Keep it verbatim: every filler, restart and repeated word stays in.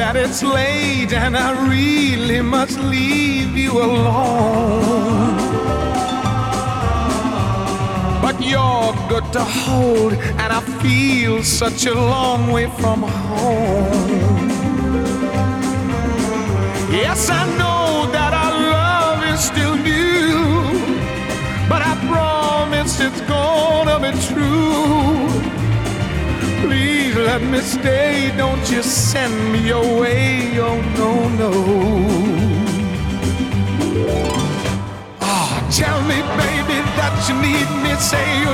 that it's late and I really must leave you alone. But you're good to hold, and I feel such a long way from home. Yes, I know that our love is still new, but I promise it's gonna be true. Please let me stay, don't you send me away, oh no, no. Oh, tell me, baby, that you need me, say you